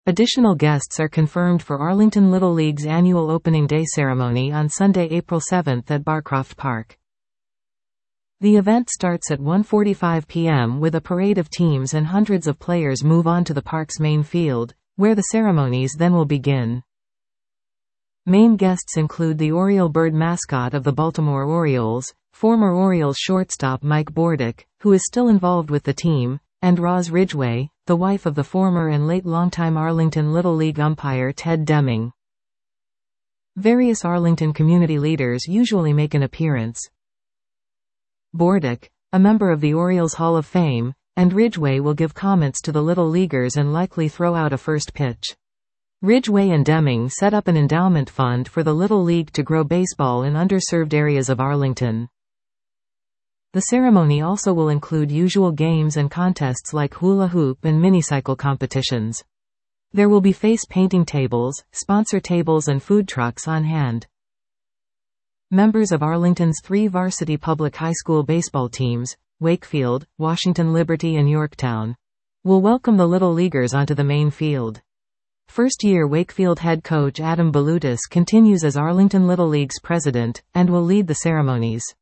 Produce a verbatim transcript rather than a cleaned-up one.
Additional guests are confirmed for Arlington Little League's annual opening day ceremony on Sunday, April seventh at Barcroft Park. The event starts at one forty-five p m with a parade of teams, and hundreds of players move on to the park's main field, where the ceremonies then will begin. Main guests include the Oriole bird mascot of the Baltimore Orioles, former Orioles shortstop Mike Bordick, who is still involved with the team, and Roz Ridgway, the wife of the former and late longtime Arlington Little League umpire Ted Deming. Various Arlington community leaders usually make an appearance. Bordick, a member of the Orioles Hall of Fame, and Ridgway will give comments to the Little Leaguers and likely throw out a first pitch. Ridgway and Deming set up an endowment fund for the Little League to grow baseball in underserved areas of Arlington. The ceremony also will include usual games and contests like hula hoop and minicycle competitions. There will be face painting tables, sponsor tables and food trucks on hand. Members of Arlington's three varsity public high school baseball teams, Wakefield, Washington Liberty and Yorktown, will welcome the Little Leaguers onto the main field. First-year Wakefield head coach Adam Balutis continues as Arlington Little League's president, and will lead the ceremonies.